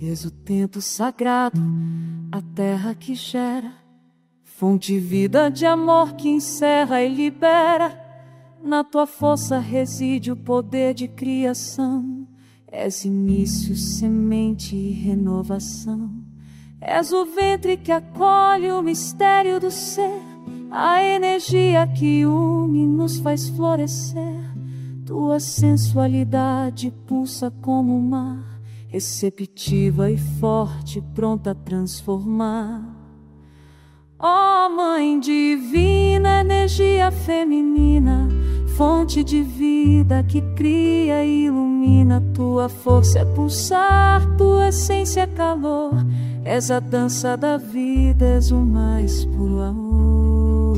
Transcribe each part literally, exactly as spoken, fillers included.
És o templo sagrado, a terra que gera, fonte de vida, de amor que encerra e libera. Na tua força reside o poder de criação. És início, semente e renovação. És o ventre que acolhe o mistério do ser, a energia que une nos faz florescer. Tua sensualidade pulsa como o mar, receptiva e forte, pronta a transformar. Ó oh, Mãe Divina, energia feminina, fonte de vida que cria e ilumina. Tua força é pulsar, tua essência é calor. És a dança da vida, és o mais puro amor.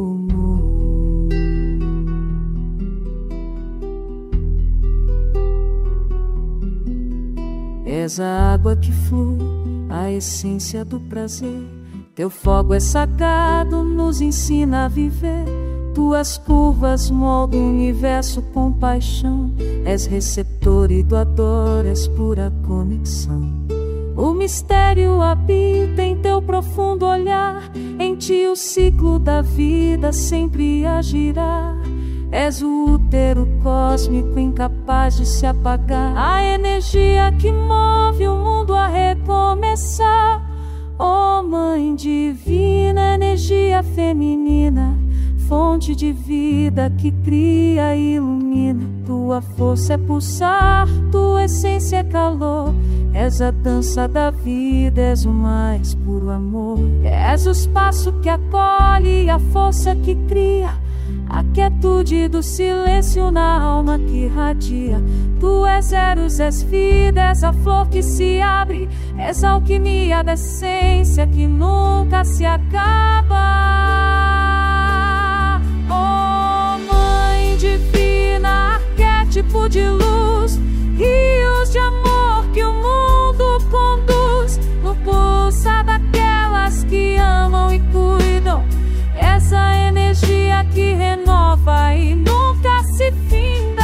És a água que flui, a essência do prazer. Teu fogo é sagrado, nos ensina a viver. Tuas curvas moldam o universo com paixão. És receptor e doador, és pura conexão. O mistério habita em teu profundo olhar. Em ti o ciclo da vida sempre a girar. És o útero cósmico incapaz de se apagar, a energia que move o mundo a recomeçar. Ó oh, Mãe Divina, energia feminina, fonte de vida que cria e ilumina. Tua força é pulsar, tua essência é calor. És a dança da vida, és o mais puro amor. És o espaço que acolhe e a força que cria, a quietude do silêncio na alma que irradia. Tu és Eros, és vida, és a flor que se abre. És a alquimia da essência que nunca se acaba. Oh, Mãe Divina, arquétipo de luz, rios de amor que o mundo conduz. No pulsar daquelas que amam e cuidam. Essa energia que renova e nunca se finda.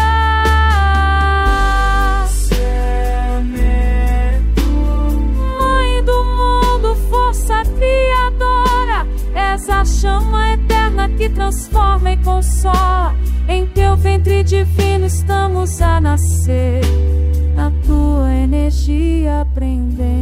Mãe do mundo, força criadora. És a chama eterna que transforma e consola. Em teu ventre divino estamos a nascer, na tua energia aprendendo.